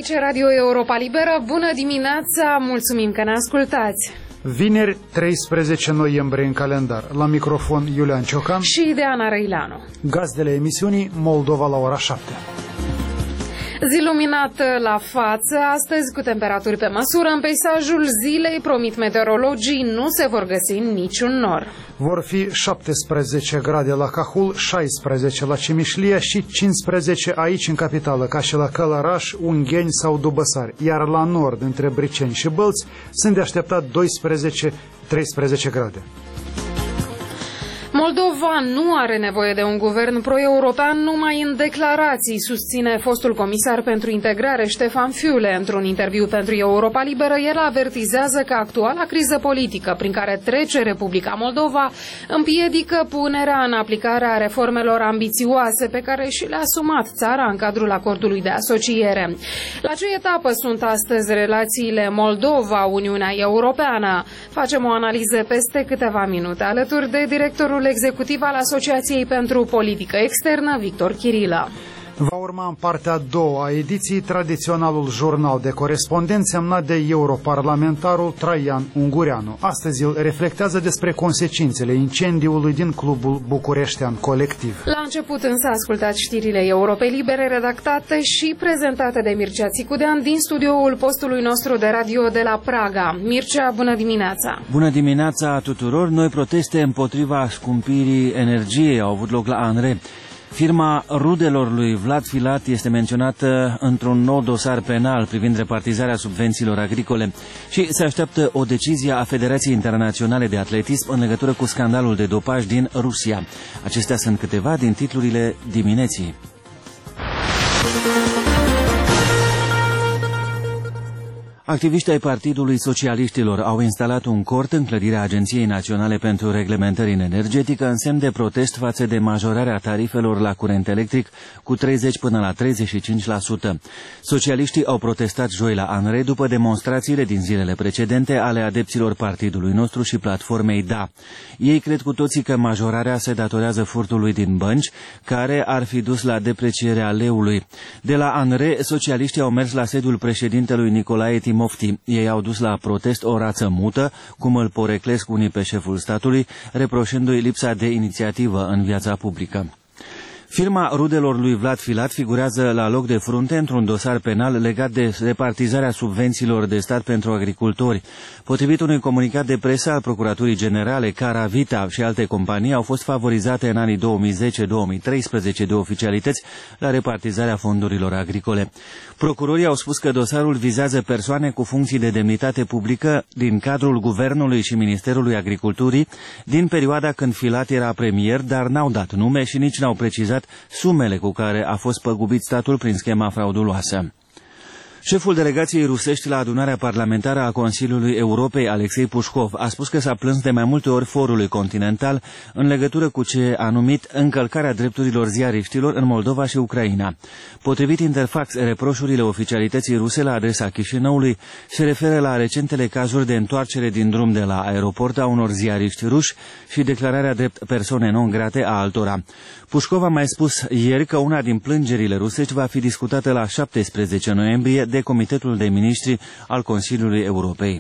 Aici Radio Europa Liberă. Bună dimineața, mulțumim că ne ascultați. Vineri, 13 noiembrie în calendar. La microfon Iulian Ciocan și Diana Răileanu. Gazdele emisiunii Moldova la ora 7. Zi luminată la față, astăzi cu temperaturi pe măsură. În peisajul zilei, promit meteorologii, nu se vor găsi niciun nor. Vor fi 17 grade la Cahul, 16 la Cimișlia și 15 aici în capitală, ca și la Călăraș, Ungheni sau Dubăsari. Iar la nord, între Briceni și Bălți, sunt de așteptat 12-13 grade. Moldova nu are nevoie de un guvern pro-european numai în declarații, susține fostul comisar pentru integrare Ștefan Fiule. Într-un interviu pentru Europa Liberă, el avertizează că actuala criză politică prin care trece Republica Moldova împiedică punerea în aplicare a reformelor ambițioase pe care și le-a asumat țara în cadrul acordului de asociere. La ce etapă sunt astăzi relațiile Moldova-Uniunea Europeană? Facem o analiză peste câteva minute alături de directorul executiv al Asociației pentru Politică Externă, Victor Chirilă. Va urma în partea a doua a ediției tradiționalul jurnal de corespondenți semnat de europarlamentarul Traian Ungureanu. Astăzi el reflectează despre consecințele incendiului din Clubul Bucureștean Colectiv. La început însă ascultați știrile Europei Libere redactate și prezentate de Mircea Țicudean din studioul postului nostru de radio de la Praga. Mircea, bună dimineața! Bună dimineața tuturor! Noi proteste împotriva scumpirii energiei au avut loc la ANRE. Firma rudelor lui Vlad Filat este menționată într-un nou dosar penal privind repartizarea subvențiilor agricole și se așteaptă o decizie a Federației Internaționale de Atletism în legătură cu scandalul de dopaj din Rusia. Acestea sunt câteva din titlurile dimineții. Activiștii ai Partidului Socialiștilor au instalat un cort în clădirea Agenției Naționale pentru Reglementări în Energetică în semn de protest față de majorarea tarifelor la curent electric cu 30 până la 35%. Socialiștii au protestat joi la ANRE după demonstrațiile din zilele precedente ale adepților partidului nostru și platformei DA. Ei cred cu toții că majorarea se datorează furtului din bănci, care ar fi dus la deprecierea leului. De la ANRE, socialiștii au mers la sediul președintelui Nicolae Timofti. Ei au dus la protest o rață mută, cum îl poreclesc unii pe șeful statului, reproșându-i lipsa de inițiativă în viața publică. Firma rudelor lui Vlad Filat figurează la loc de frunte într-un dosar penal legat de repartizarea subvențiilor de stat pentru agricultori. Potrivit unui comunicat de presă al Procuraturii Generale, Caravita și alte companii au fost favorizate în anii 2010-2013 de oficialități la repartizarea fondurilor agricole. Procurorii au spus că dosarul vizează persoane cu funcții de demnitate publică din cadrul Guvernului și Ministerului Agriculturii din perioada când Filat era premier, dar n-au dat nume și nici n-au precizat sumele cu care a fost păgubit statul prin schema frauduloasă. Șeful delegației rusești la adunarea parlamentară a Consiliului Europei, Alexei Pușkov, a spus că s-a plâns de mai multe ori forului continental în legătură cu ce a numit încălcarea drepturilor ziariștilor în Moldova și Ucraina. Potrivit Interfax, reproșurile oficialității ruse la adresa Chișinăului se referă la recentele cazuri de întoarcere din drum de la aeroport a unor ziariști ruși și declararea drept persoane non grate a altora. Pușkov a mai spus ieri că una din plângerile rusești va fi discutată la 17 noiembrie de Comitetul de Ministri al Consiliului Europei.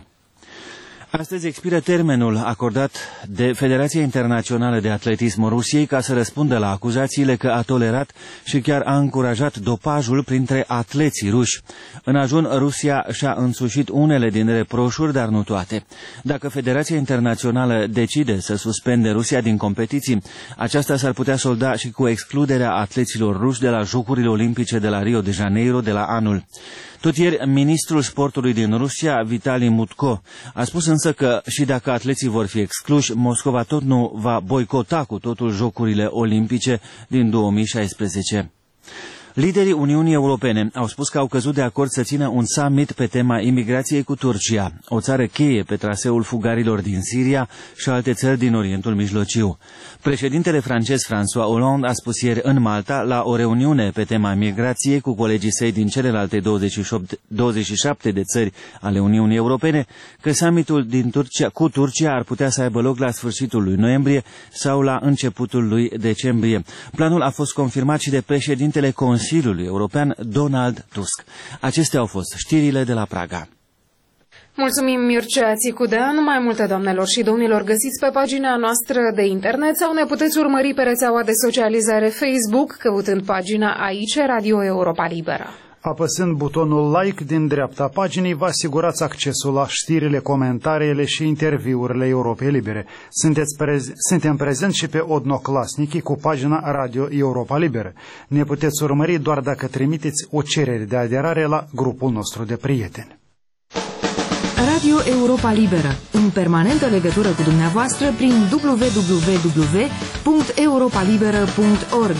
Astăzi expiră termenul acordat de Federația Internațională de Atletism Rusiei ca să răspundă la acuzațiile că a tolerat și chiar a încurajat dopajul printre atleții ruși. În ajun, Rusia și-a însușit unele din reproșuri, dar nu toate. Dacă Federația Internațională decide să suspende Rusia din competiții, aceasta s-ar putea solda și cu excluderea atleților ruși de la Jocurile Olimpice de la Rio de Janeiro de la anul. Tot ieri, ministrul sportului din Rusia, Vitali Mutko, a spus însă că și dacă atleții vor fi excluși, Moscova tot nu va boicota cu totul Jocurile Olimpice din 2016. Liderii Uniunii Europene au spus că au căzut de acord să țină un summit pe tema imigrației cu Turcia, o țară cheie pe traseul fugarilor din Siria și alte țări din Orientul Mijlociu. Președintele francez François Hollande a spus ieri în Malta, la o reuniune pe tema migrației cu colegii săi din celelalte 27 de țări ale Uniunii Europene, că summitul cu Turcia ar putea să aibă loc la sfârșitul lui noiembrie sau la începutul lui decembrie. Planul a fost confirmat și de președintele Consiliului Consiliului European, Donald Tusk. Acestea au fost știrile de la Praga. Mulțumim, Mircea Țicudean. Mai multe, doamnelor și domnilor, găsiți pe pagina noastră de internet sau ne puteți urmări pe rețeaua de socializare Facebook, căutând pagina Aici Radio Europa Liberă. Apăsând butonul like din dreapta paginii, vă asigurați accesul la știrile, comentariile și interviurile Europei Libere. Suntem prezenți și pe Odnoclasniki cu pagina Radio Europa Liberă. Ne puteți urmări doar dacă trimiteți o cerere de aderare la grupul nostru de prieteni. Radio Europa Liberă, în permanentă legătură cu dumneavoastră prin www.europalibera.org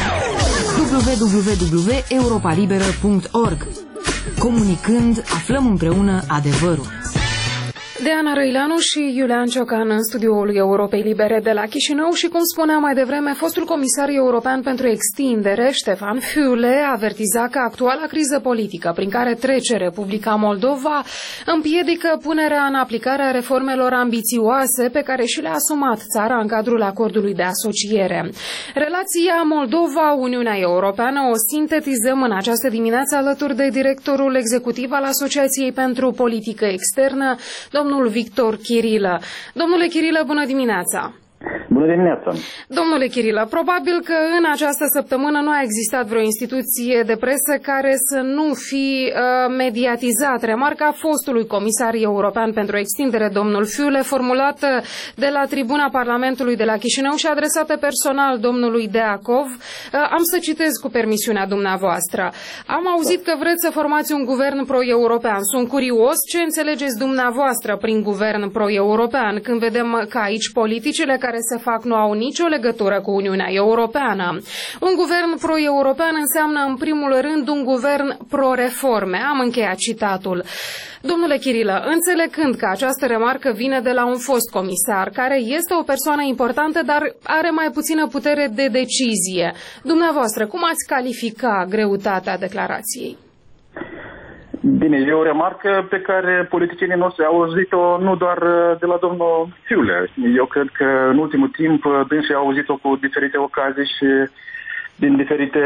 www.europalibera.org. Comunicând, aflăm împreună adevărul. Diana Răileanu și Iulian Ciocan în studioul Europei Libere de la Chișinău și, cum spuneam mai devreme, fostul comisar european pentru extindere, Ștefan Füle, avertiza că actuala criză politică prin care trece Republica Moldova împiedică punerea în aplicare a reformelor ambițioase pe care și le-a asumat țara în cadrul acordului de asociere. Relația Moldova-Uniunea Europeană o sintetizăm în această dimineață alături de directorul executiv al Asociației pentru Politică Externă, domnul Victor Chirilă. Domnule Chirilă, bună dimineața! Bună dimineața! Domnule Chirilă, probabil că în această săptămână nu a existat vreo instituție de presă care să nu fi mediatizat remarca fostului comisar european pentru extindere, domnul Füle, formulată de la tribuna Parlamentului de la Chișinău și adresată personal domnului Deacov. Am să citez cu permisiunea dumneavoastră. Am auzit că vreți să formați un guvern pro-european. Sunt curios ce înțelegeți dumneavoastră prin guvern pro-european, când vedem că aici politicile care se fac nu au nicio legătură cu Uniunea Europeană. Un guvern pro-european înseamnă în primul rând un guvern pro-reforme. Am încheiat citatul. Domnule Chirilă, înțelegând că această remarcă vine de la un fost comisar, care este o persoană importantă, dar are mai puțină putere de decizie, dumneavoastră, cum ați califica greutatea declarației? Bine, e o remarcă pe care politicienii noștri au auzit-o nu doar de la domnul Füle. Eu cred că în ultimul timp dânsii au auzit-o cu diferite ocazii și din diferite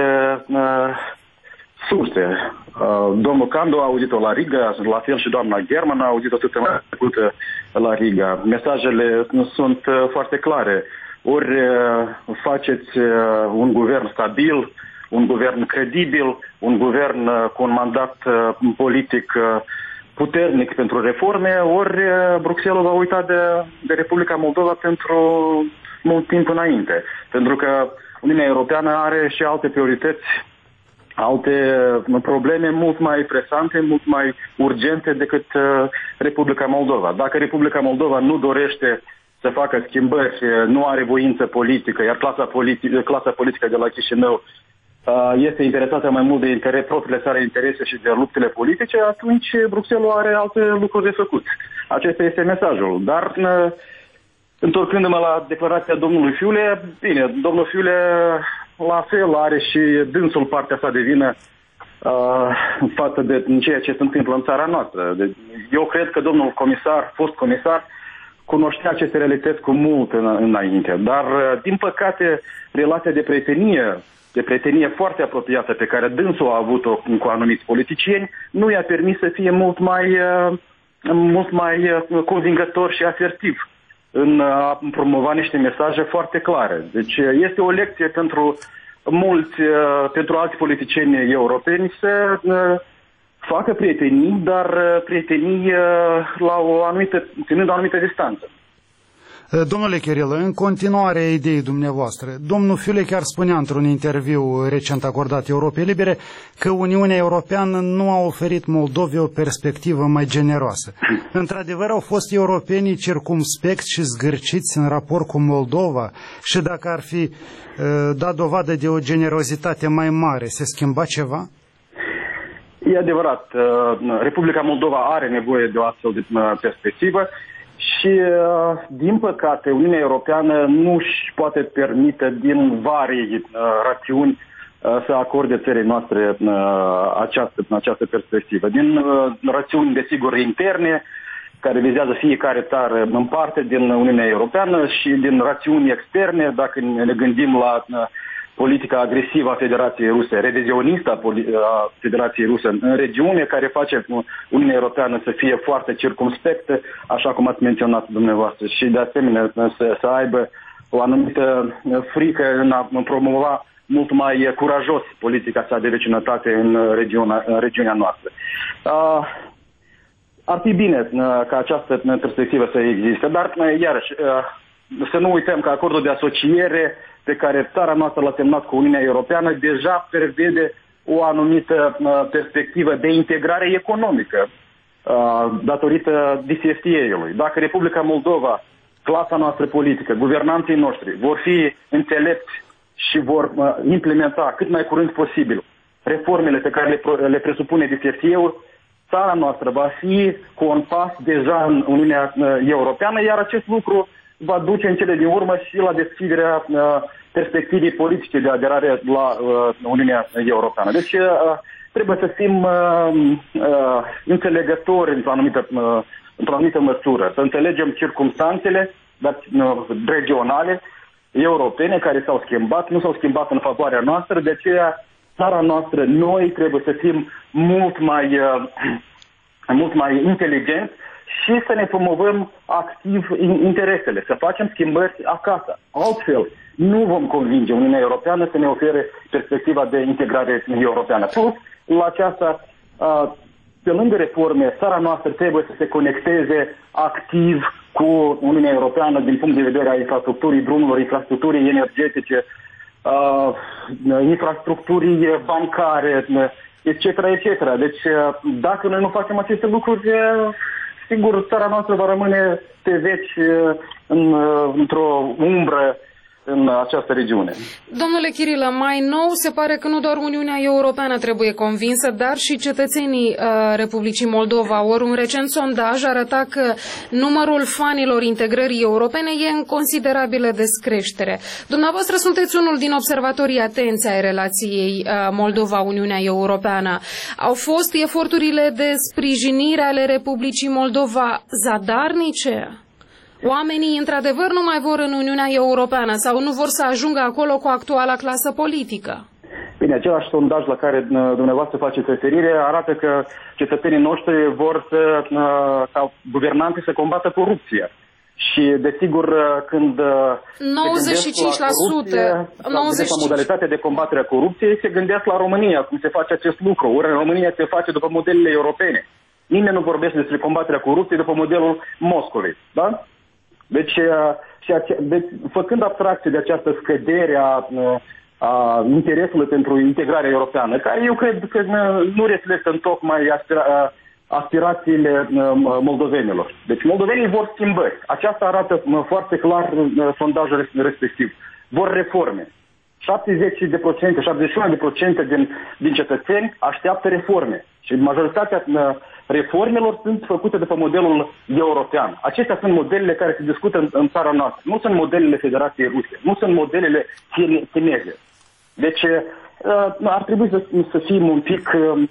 surse. Domnul Candu a auzit-o la Riga, la fel și doamna German a auzit-o săptămâna trecută la Riga. Mesajele sunt foarte clare. Ori faceți un guvern stabil, un guvern credibil, un guvern cu un mandat politic puternic pentru reforme, ori Bruxelles va uita de Republica Moldova pentru mult timp înainte. Pentru că Uniunea Europeană are și alte priorități, alte probleme mult mai presante, mult mai urgente decât Republica Moldova. Dacă Republica Moldova nu dorește să facă schimbări, nu are voință politică, iar clasa politică de la Chișinău este interesată mai mult de propriile sale interese și de luptele politice, atunci Bruxelles are alte lucruri de făcut. Acesta este mesajul. Dar, întorcându-mă la declarația domnului Füle, bine, domnul Füle la fel are și dânsul partea sa de vină față de ceea ce se întâmplă în țara noastră. Deci, eu cred că domnul comisar, fost comisar, cunoștea aceste realități cu mult înainte. Dar, din păcate, relația de prietenie foarte apropiată pe care dânsul a avut-o cu anumiți politicieni, nu i-a permis să fie mult mai convingător și asertiv în a promova niște mesaje foarte clare. Deci este o lecție pentru alți politicieni europeni să facă prietenii, dar prietenii ținând o anumită distanță. Domnule Chirilă, în continuare a ideii dumneavoastră, domnul Füle chiar spunea într-un interviu recent acordat Europei Libere că Uniunea Europeană nu a oferit Moldovei o perspectivă mai generoasă. Într-adevăr, au fost europenii circumspecți și zgârciți în raport cu Moldova și dacă ar fi dat dovadă de o generozitate mai mare, se schimba ceva? E adevărat, Republica Moldova are nevoie de o astfel de perspectivă. Și, din păcate, Uniunea Europeană nu își poate permite din vari rațiuni să acorde țării noastre această perspectivă. Din rațiuni, desigur, interne, care vizează fiecare țară în parte din Uniunea Europeană, și din rațiuni externe, dacă ne gândim la politica agresivă a Federației Ruse, revizionistă a Federației Ruse în regiune, care face Uniunea Europeană să fie foarte circumspectă, așa cum ați menționat dumneavoastră, și de asemenea să aibă o anumită frică în a promova mult mai curajos politica sa de vecinătate în regiunea noastră. Ar fi bine ca această perspectivă să existe, dar iarăși să nu uităm că acordul de asociere pe care țara noastră l-a semnat cu Uniunea Europeană deja prevede o anumită perspectivă de integrare economică datorită DCFTA-ului. Dacă Republica Moldova, clasa noastră politică, guvernanții noștri vor fi înțelepți și vor implementa cât mai curând posibil reformele pe care le presupune DCFTA-ul, țara noastră va fi cu un pas deja în Uniunea Europeană, iar acest lucru va duce în cele din urmă și la deschiderea perspectivei politice de aderare la Uniunea Europeană. Deci trebuie să fim înțelegători într-o anumită măsură, să înțelegem circumstanțele regionale, europene, care s-au schimbat, nu s-au schimbat în favoarea noastră, de aceea țara noastră, noi trebuie să fim mult mai inteligenți și să ne promovăm activ interesele, să facem schimbări acasă. Altfel, nu vom convinge Uniunea Europeană să ne ofere perspectiva de integrare europeană. Plus, la aceasta, pe lângă reforme, țara noastră trebuie să se conecteze activ cu Uniunea Europeană din punct de vedere a infrastructurii drumurilor, infrastructurii energetice, infrastructurii bancare, etc., etc. Deci, dacă noi nu facem aceste lucruri, sigur, țara noastră va rămâne pe veci într-o umbră în această regiune. Domnule Chirilă, mai nou se pare că nu doar Uniunea Europeană trebuie convinsă, dar și cetățenii Republicii Moldova. Ori un recent sondaj arăta că numărul fanilor integrării europene e în considerabilă descreștere. Dumneavoastră sunteți unul din observatorii atenți ai relației Moldova-Uniunea Europeană. Au fost eforturile de sprijinire ale Republicii Moldova zadarnice? Oamenii, într-adevăr, nu mai vor în Uniunea Europeană sau nu vor să ajungă acolo cu actuala clasă politică? Bine, același sondaj la care dumneavoastră faceți referire arată că cetățenii noștri vor ca guvernanții să combată corupția. Și, desigur, când 95%, la modalitatea de combatere a corupției, se gândesc la România, cum se face acest lucru. Ori în România se face după modelele europene. Nimeni nu vorbește despre combaterea corupției după modelul Moscovei. Da? Deci, făcând abstracție de această scădere a interesului pentru integrarea europeană, care eu cred că nu reflectă întocmai aspirațiile moldovenilor. Deci moldovenii vor schimbări. Aceasta arată foarte clar sondajul respectiv. Vor reforme. 71% din cetățeni așteaptă reforme. Și majoritatea reformelor sunt făcute după modelul european. Acestea sunt modelele care se discută în țara noastră. Nu sunt modelele Federației Ruse. Nu sunt modelele chineze. Deci ar trebui să fim un pic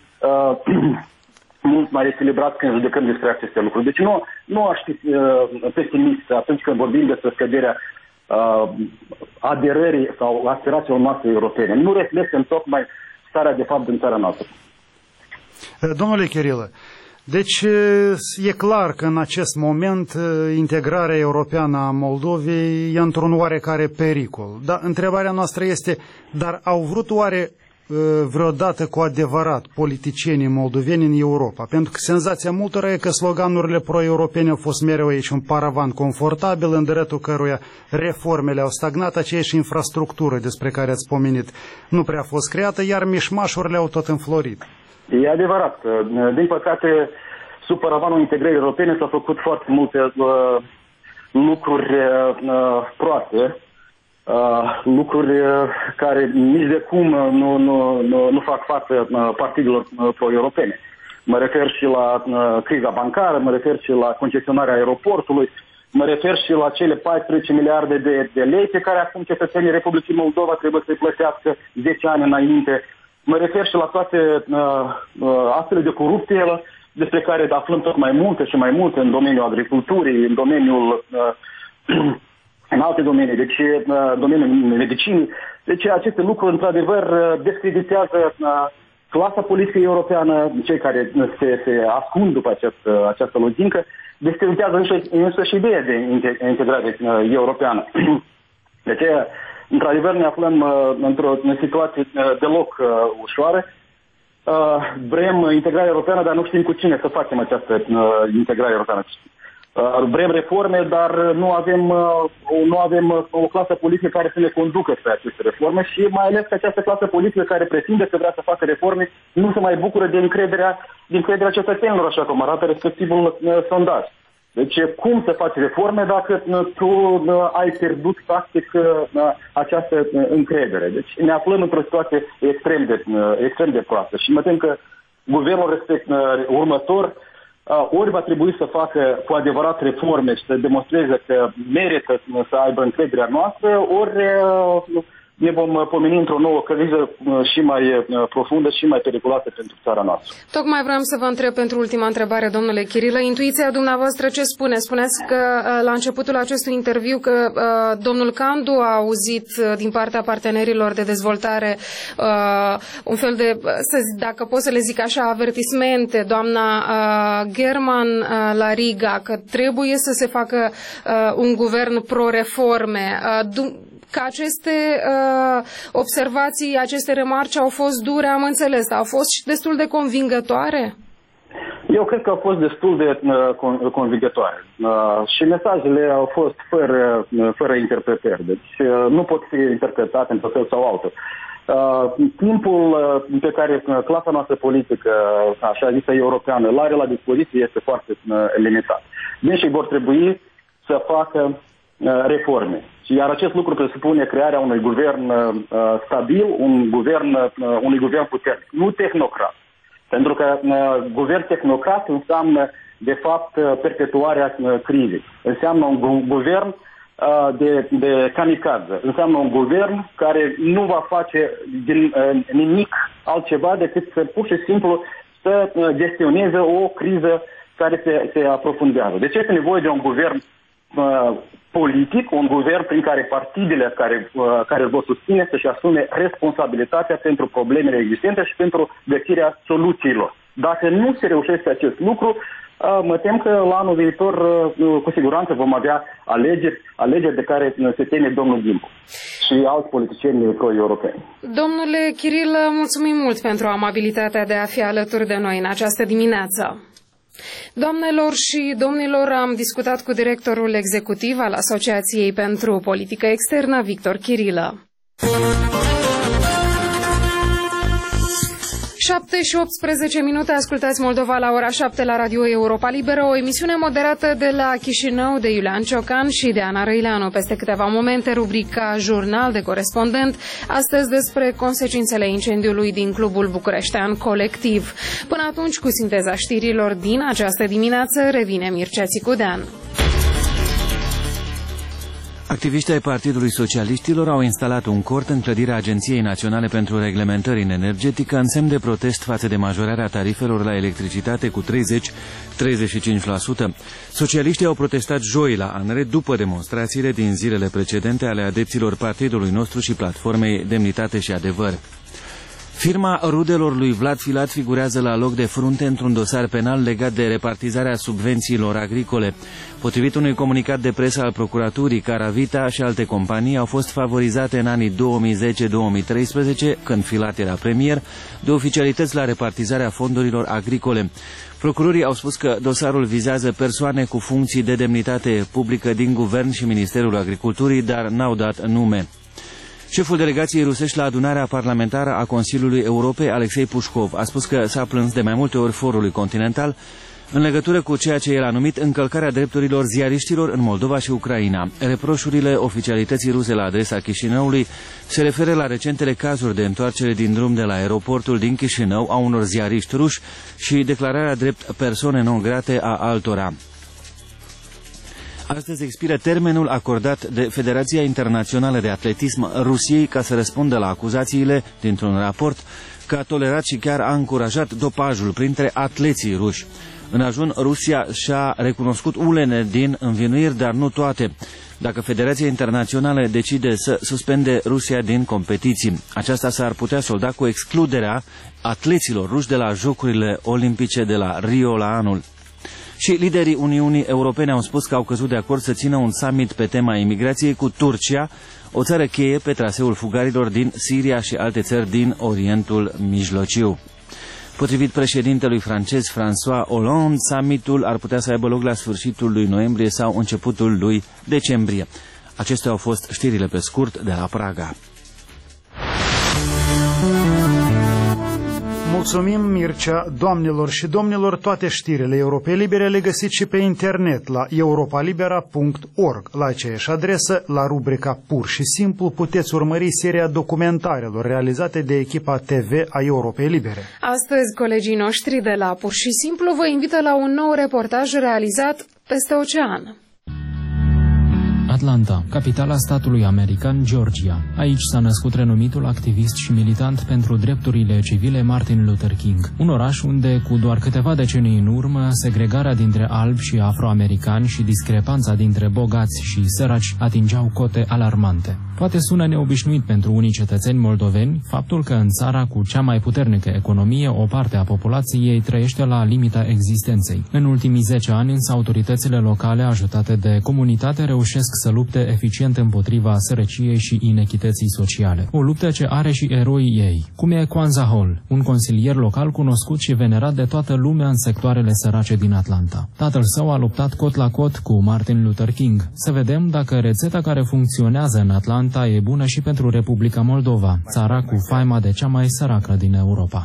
mult mai echilibrat când judecăm despre aceste lucruri. Deci nu aș fi pesimist atunci când vorbim despre scăderea aderării sau aspirațiilor noastre europene. Nu reflectă întocmai starea de fapt din țara noastră. Domnule Chirilă, deci e clar că în acest moment integrarea europeană a Moldovei e într-un oarecare pericol. Dar întrebarea noastră este, dar au vrut oare vreodată cu adevărat politicienii moldoveni în Europa? Pentru că senzația multora e că sloganurile pro-europene au fost mereu aici un paravan confortabil în dreptul căruia reformele au stagnat, aceeași infrastructură despre care ați pomenit nu prea a fost creată, iar mișmașurile au tot înflorit. E adevărat. Din păcate, sub paravanul integrării europene s-au făcut foarte multe lucruri proaste, lucruri care nici de cum nu fac față partidelor pro-europene. Mă refer și la criza bancară, mă refer și la concesionarea aeroportului, mă refer și la cele 14 miliarde de lei pe care acum cetățenii Republicii Moldova trebuie să-i plătească 10 ani înainte. Mă refer și la toate actele de corupție despre care aflăm tot mai multe și mai multe în domeniul agriculturii, în domeniul în alte domenii, deci domeniul medicinii. Deci aceste lucruri, într-adevăr, descreditează clasa politică europeană, cei care se ascund după această logică, descreditează însă și ideea de integrare europeană. De aceea, într-adevăr, ne aflăm într-o situație deloc ușoară. Vrem integrare europeană, dar nu știm cu cine să facem această integrare europeană. Vrem reforme, dar nu avem o clasă politică care să ne conducă spre aceste reforme și mai ales că această clasă politică care pretinde că vrea să facă reforme nu se mai bucură de încrederea cetățenilor, așa cum arată respectivul sondaj. Deci cum să faci reforme dacă tu ai pierdut practic această încredere? Deci ne aflăm într-o situație extrem de proastă și mă tem că guvernul următor ori va trebui să facă cu adevărat reforme și să demonstreze că merită să aibă încrederea noastră, ori ne vom pomeni într-o nouă criză și mai profundă și mai periculoasă pentru țara noastră. Tocmai vreau să vă întreb pentru ultima întrebare, domnule Chirilă. Intuiția dumneavoastră ce spune? Spuneți că la începutul acestui interviu că domnul Candu a auzit din partea partenerilor de dezvoltare un fel de, dacă pot să le zic așa, avertismente, doamna German la Riga, că trebuie să se facă un guvern pro-reforme. Că aceste observații, aceste remarci au fost dure, am înțeles, au fost și destul de convingătoare? Eu cred că au fost destul de convingătoare și mesajele au fost fără interpretări, deci nu pot fi interpretate într-un fel sau altul. Timpul pe care clasa noastră politică, așa zisă europeană, îl are la dispoziție este foarte limitat. Deci vor trebui să facă reforme. Iar acest lucru presupune crearea unui guvern stabil, unui guvern puternic, nu tehnocrat. Pentru că guvern tehnocrat înseamnă, de fapt, perpetuarea crizei. Înseamnă un guvern de kamikaze. Înseamnă un guvern care nu va face din nimic altceva decât să pur și simplu să gestioneze o criză care se aprofundează. Deci este nevoie de un guvern politic, un guvern prin care partidele care îl vor susține să-și asume responsabilitatea pentru problemele existente și pentru găsirea soluțiilor. Dacă nu se reușește acest lucru, mă tem că la anul viitor cu siguranță vom avea alegeri de care se teme domnul Gimbu și alți politicieni pro-europeni. Domnule Chirilă, mulțumim mult pentru amabilitatea de a fi alături de noi în această dimineață. Doamnelor și domnilor, am discutat cu directorul executiv al Asociației pentru Politică Externă, Victor Chirilă. 7 și 18 minute, ascultați Moldova la ora 7 la Radio Europa Liberă, o emisiune moderată de la Chișinău de Iulian Ciocan și de Ana Răileanu. Peste câteva momente, rubrica Jurnal de Corespondent, astăzi despre consecințele incendiului din Clubul Bucureștean Colectiv. Până atunci, cu sinteza știrilor din această dimineață, revine Mircea Țicudean. Activiștii ai Partidului Socialiștilor au instalat un cort în clădirea Agenției Naționale pentru Reglementări în Energetică în semn de protest față de majorarea tarifelor la electricitate cu 30-35%. Socialiștii au protestat joi la ANRE după demonstrațiile din zilele precedente ale adepților partidului nostru și platformei Demnitate și Adevăr. Firma rudelor lui Vlad Filat figurează la loc de frunte într-un dosar penal legat de repartizarea subvențiilor agricole. Potrivit unui comunicat de presă al procuraturii, Caravita și alte companii au fost favorizate în anii 2010-2013, când Filat era premier, de oficialități la repartizarea fondurilor agricole. Procurorii au spus că dosarul vizează persoane cu funcții de demnitate publică din Guvern și Ministerul Agriculturii, dar n-au dat nume. Șeful delegației rusești la adunarea parlamentară a Consiliului Europei, Alexei Pușcov, a spus că s-a plâns de mai multe ori forului continental în legătură cu ceea ce el a numit încălcarea drepturilor ziariștilor în Moldova și Ucraina. Reproșurile oficialității ruse la adresa Chișinăului se referă la recentele cazuri de întoarcere din drum de la aeroportul din Chișinău a unor ziariști ruși și declararea drept persoane non grate a altora. Astăzi expiră termenul acordat de Federația Internațională de Atletism Rusiei ca să răspundă la acuzațiile dintr-un raport că a tolerat și chiar a încurajat dopajul printre atleții ruși. În ajun, Rusia și-a recunoscut ulene din învinuiri, dar nu toate. dacă Federația Internațională decide să suspende Rusia din competiții. Aceasta s-ar putea solda cu excluderea atleților ruși de la Jocurile Olimpice de la Rio la anul. Și liderii Uniunii Europene au spus că au căzut de acord să țină un summit pe tema imigrației cu Turcia, o țară cheie pe traseul fugarilor din Siria și alte țări din Orientul Mijlociu. Potrivit președintelui francez François Hollande, summitul ar putea să aibă loc la sfârșitul lui noiembrie sau începutul lui decembrie. Acestea au fost știrile pe scurt de la Praga. Mulțumim, Mircea. Doamnelor și domnilor, toate știrile Europei Libere le găsiți și pe internet la europalibera.org. La aceeași adresă, la rubrica Pur și Simplu, puteți urmări seria documentarelor realizate de echipa TV a Europei Libere. Astăzi, colegii noștri de la Pur și Simplu vă invită la un nou reportaj realizat peste ocean. Atlanta, capitala statului american Georgia. Aici s-a născut renumitul activist și militant pentru drepturile civile Martin Luther King. Un oraș unde, cu doar câteva decenii în urmă, segregarea dintre albi și afroamericani și discrepanța dintre bogați și săraci atingeau cote alarmante. Poate sună neobișnuit pentru unii cetățeni moldoveni faptul că în țara cu cea mai puternică economie, o parte a populației ei trăiește la limita existenței. În ultimii 10 ani, însă, autoritățile locale, ajutate de comunitate, reușesc să lupte eficient împotriva sărăciei și inechității sociale. O luptă ce are și eroii ei, cum e Kwanza Hall, un consilier local cunoscut și venerat de toată lumea în sectoarele sărace din Atlanta. Tatăl său a luptat cot la cot cu Martin Luther King. Să vedem dacă rețeta care funcționează în Atlanta e bună și pentru Republica Moldova, țara cu faima de cea mai săracă din Europa.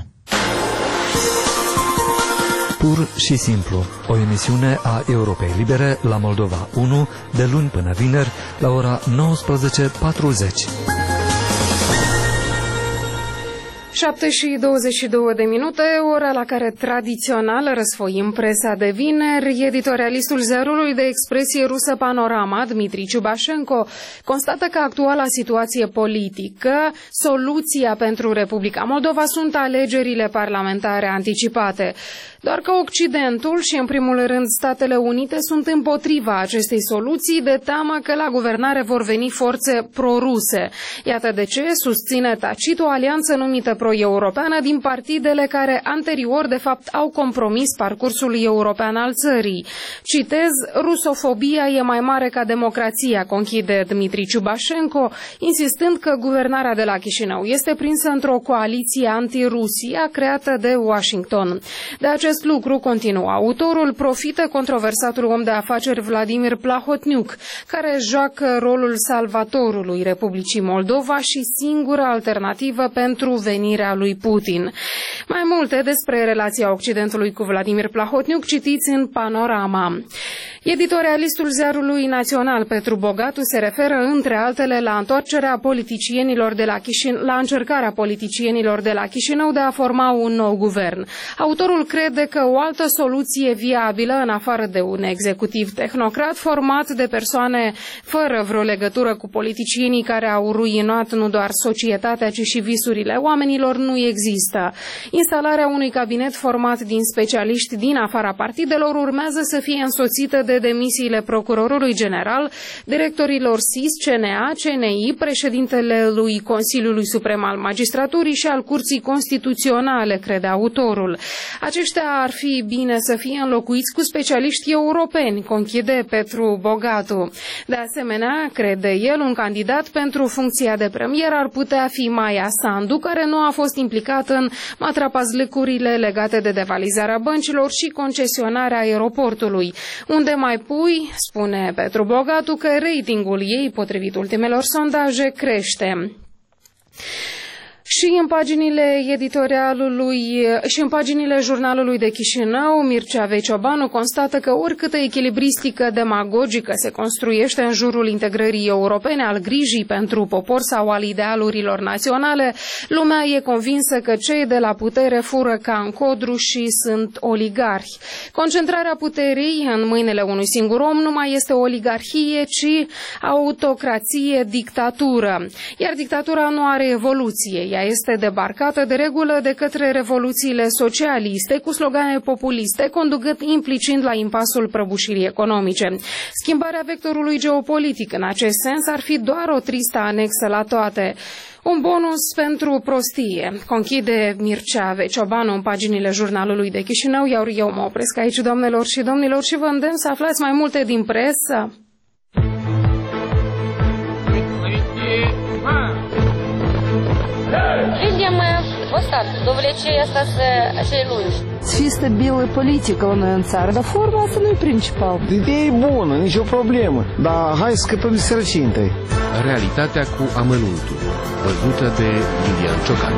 Pur și Simplu, o emisiune a Europei Libere la Moldova 1, de luni până vineri, la ora 19:40. 7:22, ora la care tradițional răsfoim presa de vineri. Editorialistul ziarului de expresie rusă Panorama, Dmitri Ciubașenko, constată că actuala situație politică, soluția pentru Republica Moldova sunt alegerile parlamentare anticipate. Doar că Occidentul și, în primul rând, Statele Unite sunt împotriva acestei soluții, de teamă că la guvernare vor veni forțe proruse. Iată de ce susține tacit o alianță numită pro-europeană din partidele care anterior, de fapt, au compromis parcursul european al țării. Citez, rusofobia e mai mare ca democrația, conchide Dmitri Ciubașenko, insistând că guvernarea de la Chișinău este prinsă într-o coaliție anti-Rusia creată de Washington. De acest lucru, continuă autorul, profită controversatul om de afaceri Vladimir Plahotniuc, care joacă rolul salvatorului Republicii Moldova și singura alternativă pentru venirea lui Putin. Mai multe despre relația Occidentului cu Vladimir Plahotniuc citiți în Panorama. Editorialistul ziarului național Petru Bogatu se referă, între altele, la întoarcerea politicienilor de la la încercarea politicienilor de la Chișinău de a forma un nou guvern. Autorul crede că o altă soluție viabilă, în afară de un executiv tehnocrat format de persoane fără vreo legătură cu politicienii care au ruinat nu doar societatea, ci și visurile oamenilor, nu există. Instalarea unui cabinet format din specialiști din afara partidelor urmează să fie însoțită de demisiile procurorului general, directorilor SIS, CNA, CNI, președintelui Consiliului Suprem al Magistraturii și al Curții Constituționale, crede autorul. Aceștia ar fi bine să fie înlocuiți cu specialiști europeni, conchide Petru Bogatu. De asemenea, crede el, un candidat pentru funcția de premier ar putea fi Maia Sandu, care nu a fost implicat în matrapazlicurile legate de devalizarea băncilor și concesionarea aeroportului, unde mai pui, spune Petru Bogatu, că ratingul ei, potrivit ultimelor sondaje, crește. Și în paginile jurnalului de Chișinău, Mircea Veciobanu constată că oricâtă echilibristică demagogică se construiește în jurul integrării europene, al grijii pentru popor sau al idealurilor naționale, lumea e convinsă că cei de la putere fură ca în codru și sunt oligarhi. Concentrarea puterii în mâinile unui singur om nu mai este oligarhie, ci autocrație, dictatură. Iar dictatura nu are evoluție, ea este debarcată de regulă de către revoluțiile socialiste cu slogane populiste, conducând implicit la impasul prăbușirii economice. Schimbarea vectorului geopolitic în acest sens ar fi doar o tristă anexă la toate. Un bonus pentru prostie, conchide Mircea Veciobanu în paginile Jurnalului de Chișinău, iar eu mă opresc aici, doamnelor și domnilor, și vă îndemn să aflați mai multe din presă. Видим мы вот так, до влечения assez lungi. Fi stabilă politică la noi în țară, dar forma asta nu e principal. Ideea e bună, nicio problemă, dar hai să scăpăm de sărăcie întâi. Realitatea cu amănuntul, văzută de Lilian Ciocan.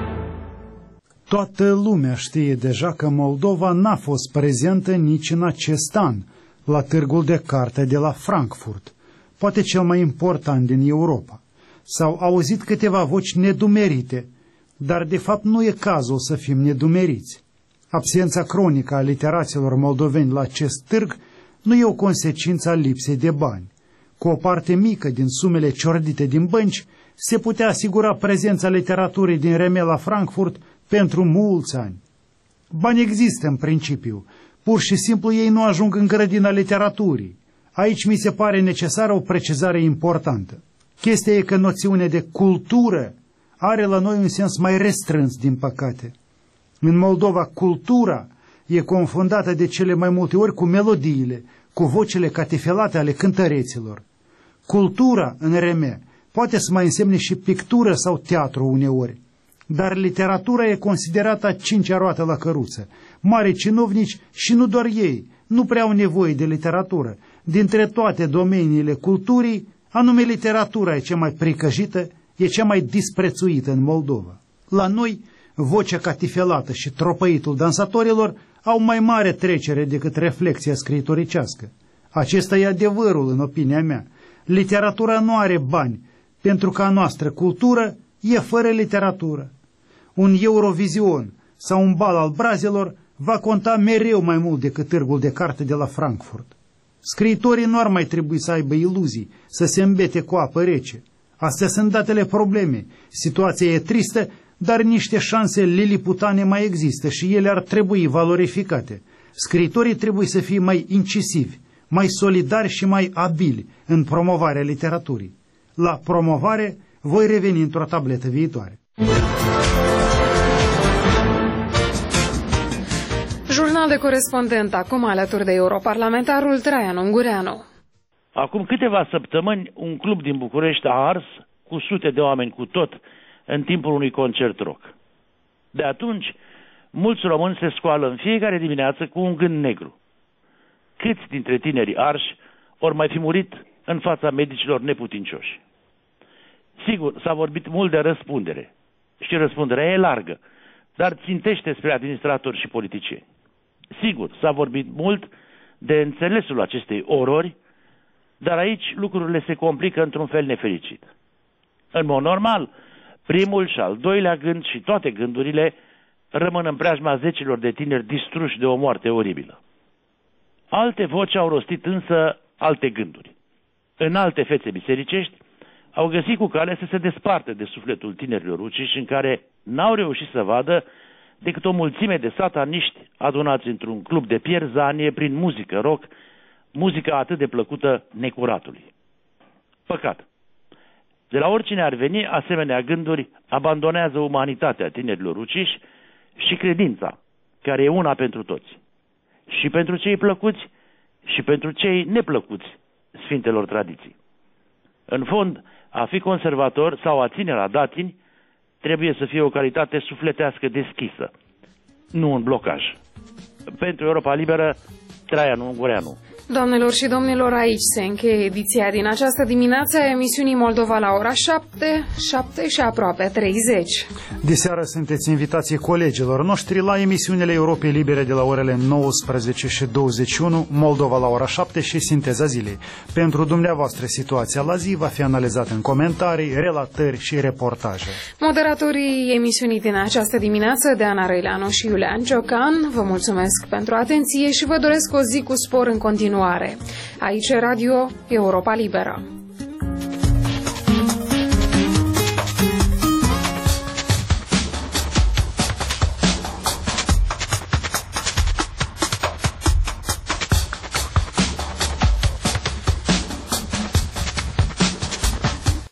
Toată lumea știe deja că Moldova n-a fost prezentă nici în acest an la târgul de carte de la Frankfurt, poate cel mai important din Europa. S-au auzit câteva voci nedumerite, dar de fapt nu e cazul să fim nedumeriți. Absența cronică a literaților moldoveni la acest târg nu e o consecință a lipsei de bani. Cu o parte mică din sumele ciordite din bănci, se putea asigura prezența literaturii din Remel la Frankfurt pentru mulți ani. Bani există în principiu, pur și simplu ei nu ajung în grădina literaturii. Aici mi se pare necesară o precizare importantă. Chestia e că noțiunea de cultură are la noi un sens mai restrâns, din păcate. În Moldova, cultura e confundată de cele mai multe ori cu melodiile, cu vocile catifelate ale cântăreților. Cultura, în reme, poate să mai însemne și pictură sau teatru uneori, dar literatura e considerată a cincea roată la căruță. Mari cinovnici și nu doar ei nu prea au nevoie de literatură. Dintre toate domeniile culturii, anume literatura e cea mai pricăjită, e cea mai disprețuită în Moldova. La noi, vocea catifelată și tropăitul dansatorilor au mai mare trecere decât reflexia scriitoricească. Acesta e adevărul, în opinia mea. Literatura nu are bani, pentru că a noastră cultură e fără literatură. Un Eurovision sau un bal al brazelor va conta mereu mai mult decât târgul de carte de la Frankfurt. Scriitorii nu ar mai trebui să aibă iluzii, să se îmbete cu apă rece. Astea sunt datele probleme. Situația e tristă, dar niște șanse liliputane mai există și ele ar trebui valorificate. Scriitorii trebuie să fie mai incisivi, mai solidari și mai abili în promovarea literaturii. La promovare voi reveni într-o tabletă viitoare. Jurnal de corespondent, acum alături de europarlamentarul Traian Ungureanu. Acum câteva săptămâni, un club din București a ars cu sute de oameni cu tot în timpul unui concert rock. De atunci, mulți români se scoală în fiecare dimineață cu un gând negru. Câți dintre tinerii arși ori mai fi murit în fața medicilor neputincioși? Sigur, s-a vorbit mult de răspundere și răspunderea e largă, dar țintește spre administratori și politicieni. Sigur, s-a vorbit mult de înțelesul acestei orori, dar aici lucrurile se complică într-un fel nefericit. În mod normal, primul și al doilea gând și toate gândurile rămân în preajma zecilor de tineri distruși de o moarte oribilă. Alte voci au rostit însă alte gânduri. În alte fețe bisericești au găsit cu cale să se despartă de sufletul tinerilor uciși, în care n-au reușit să vadă decât o mulțime de sataniști adunați într-un club de pierzanie prin muzică rock, muzica atât de plăcută necuratului. Păcat. De la oricine ar veni, asemenea gânduri abandonează umanitatea tinerilor uciși și credința, care e una pentru toți. Și pentru cei plăcuți și pentru cei neplăcuți sfintelor tradiții. În fond, a fi conservator sau a ține la datini trebuie să fie o calitate sufletească deschisă, nu un blocaj. Pentru Europa Liberă, Traian Ungureanu. Doamnelor și domnilor, aici se încheie ediția din această dimineață a emisiunii Moldova la ora 7 și aproape 30. Diseară sunteți invitații colegilor noștri la emisiunile Europei Libere de la orele 19 și 21, Moldova la ora 7 și Sinteza Zilei. Pentru dumneavoastră, situația la zi va fi analizată în comentarii, relatări și reportaje. Moderatorii emisiunii din această dimineață, Deana Răileanu și Iulian Ciocan, vă mulțumesc pentru atenție și vă doresc o zi cu spor în continuare. Aici Radio Europa Liberă.